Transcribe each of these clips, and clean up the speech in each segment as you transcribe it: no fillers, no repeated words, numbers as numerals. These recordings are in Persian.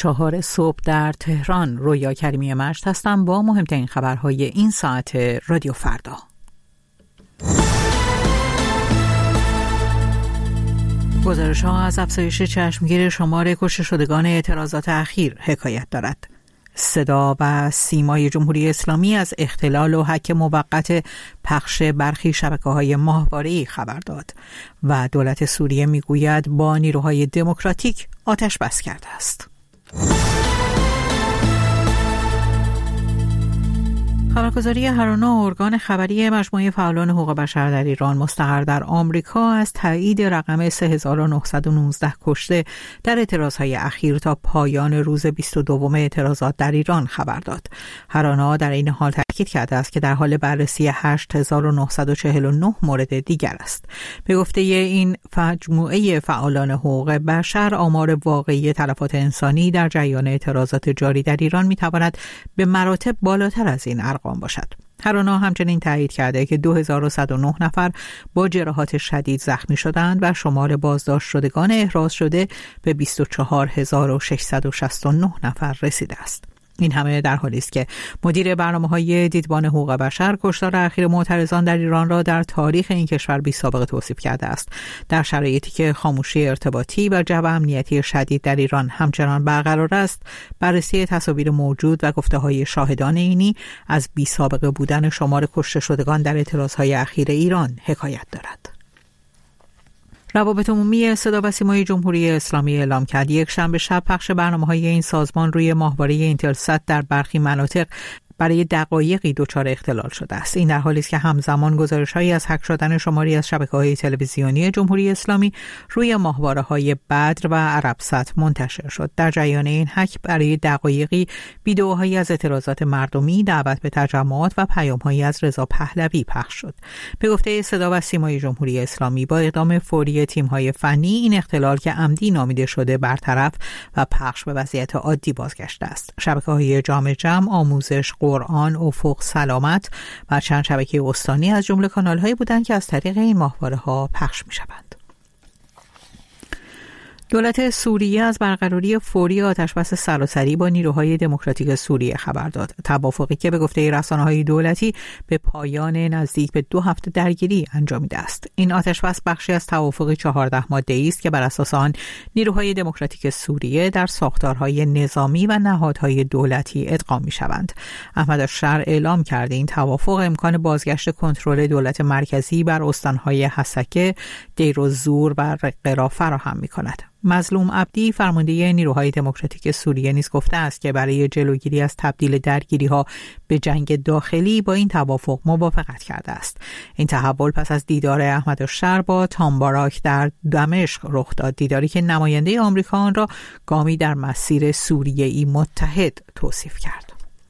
4 صبح در تهران. رویا کریمی مشت هستم با مهمترین خبرهای این ساعت رادیو فردا. گزارش‌ها از افزایش چشمگیر شمار کشته شدگان اعتراضات اخیر حکایت دارد. صدا و سیمای جمهوری اسلامی از اختلال و حک موقت پخش برخی شبکه‌های ماهواره‌ای خبر داد و دولت سوریه میگوید با نیروهای دموکراتیک آتش بس کرده است. خبرگزاری هرانا، ارگان خبری مجموعه فعالان حقوق بشر در ایران مستقر در آمریکا، از تایید رقم 3919 کشته در اعتراضهای اخیر تا پایان روز 22 اعتراضات در ایران خبر داد. هرانا در این حال تاکید کرده است که در حال بررسی 8949 مورد دیگر است. به گفته این مجموعه فعالان حقوق بشر، آمار واقعی تلفات انسانی در جریان اعتراضات جاری در ایران میتواند به مراتب بالاتر از این ارقام باشد. هرانا همچنین تایید کرده که 2109 نفر با جراحات شدید زخمی شدند و شمار بازداشت شدگان احراز شده به 24669 نفر رسیده است. این همه در حالی است که مدیر برنامه‌های دیدبان حقوق بشر کشتار اخیر معترضان در ایران را در تاریخ این کشور بی‌سابقه توصیف کرده است. در شرایطی که خاموشی ارتباطی و جو امنیتی شدید در ایران همچنان برقرار است، بررسی تصاویر موجود و گفته‌های شاهدان عینی از بی‌سابقه بودن شمار کشته شدگان در اعتراضهای اخیر ایران حکایت دارد. روابط عمومی صدا و سیمای جمهوری اسلامی اعلام کرد یک شنبه شب پخش برنامه‌های این سازمان روی ماهواره اینترسات در برخی مناطق برای دقایقی دچار اختلال شده است. این در حالی است که همزمان گزارش‌هایی از هک شدن شماری از شبکه‌های تلویزیونی جمهوری اسلامی روی ماهواره‌های بدر و عربسات منتشر شد. در جریان این هک برای دقایقی ویدئوهایی از اعتراضات مردمی، دعوت به تجمعات و پیام‌هایی از رضا پهلوی پخش شد. به گفته صدا و سیمای جمهوری اسلامی، با اقدام فوری تیم‌های فنی این اختلال که عمدی نامیده شده برطرف و پخش به وضعیت عادی بازگشته است. شبکه‌های جامع جمع، آموزش، قرآن، افق، سلامت و چند شبکه استانی از جمله کانال‌هایی بودند که از طریق این ماهواره‌ها پخش می‌شوند. دولت سوریه از برقراری فوری آتشبس سراسری با نیروهای دموکراتیک سوریه خبر داد. توافقی که به گفته رسانه‌های دولتی به پایان نزدیک به 2 هفته درگیری انجامیده است. این آتشبس بخشی از توافق 14 ماده‌ای است که بر اساس آن نیروهای دموکراتیک سوریه در ساختارهای نظامی و نهادهای دولتی ادغام می‌شوند. احمد الشر اعلام کرده این توافق امکان بازگشت کنترل دولت مرکزی بر استان‌های حسکه، دیرالزور و رقه را فراهم می‌کند. مظلوم عبدی، فرمانده نیروهای دموکراتیک سوریه، نیز گفته است که برای جلوگیری از تبدیل درگیری‌ها به جنگ داخلی با این توافق موافقت کرده است. این تحول پس از دیدار احمد الشر با تام باراک در دمشق رخ داد، دیداری که نماینده آمریکا آن را گامی در مسیر سوریه‌ای متحد توصیف کرد.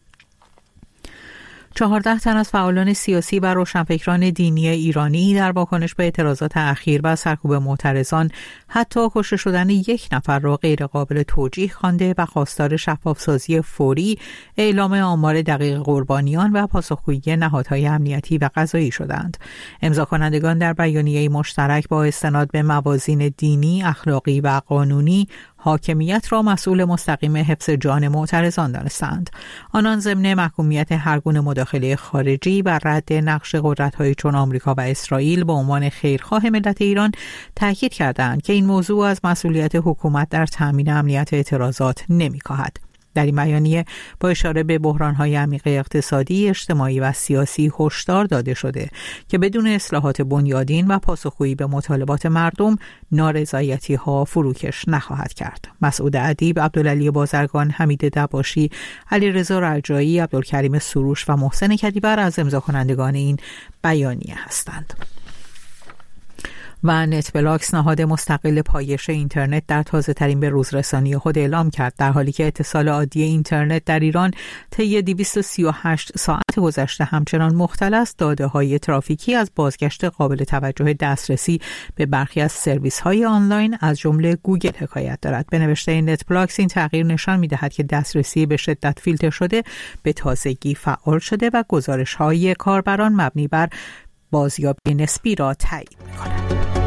14 تن از فعالان سیاسی و روشنفکران دینی ایرانی در واکنش به اعتراضات اخیر و سرکوب معترضان حتی کشته شدن 1 نفر را غیر قابل توجیه خوانده و خواستار شفافسازی فوری، اعلام آمار دقیق قربانیان و پاسخگویی نهادهای امنیتی و قضایی شدند. امضا کنندگان در بیانیه مشترک با استناد به موازین دینی، اخلاقی و قانونی حاکمیت را مسئول مستقیم حفظ جان معترضان دانستند. آنان ضمن محکومیت هرگونه مداخله خارجی و رد نقش قدرت‌های چون آمریکا و اسرائیل به عنوان خیرخواه ملت ایران تاکید کردند که این موضوع از مسئولیت حکومت در تامین امنیت اعتراضات نمی‌کاهد. در این بیانیه با اشاره به بحران‌های عمیق اقتصادی، اجتماعی و سیاسی هشدار داده شده که بدون اصلاحات بنیادین و پاسخگویی به مطالبات مردم، نارضایتی‌ها فروکش نخواهد کرد. مسعود ادیب، عبدالعلی بازرگان، حمید دباشی، علیرضا رجایی، عبدالکریم سروش و محسن کدیور از امضا کنندگان این بیانیه هستند. و نتبلاکس، نهاد مستقل پایش اینترنت، در تازه ترین به روزرسانی خود اعلام کرد در حالی که اتصال عادی اینترنت در ایران طی 238 ساعت گذشته همچنان مختل است، داده‌های ترافیکی از بازگشت قابل توجه دسترسی به برخی از سرویس‌های آنلاین از جمله گوگل حکایت دارد. به نوشته نتبلاکس، این تغییر نشان می‌دهد که دسترسی به شدت فیلتر شده به تازگی فعال شده و گزارش‌های کاربران مبنی بر بازیابی نسبی را تایید می‌کند.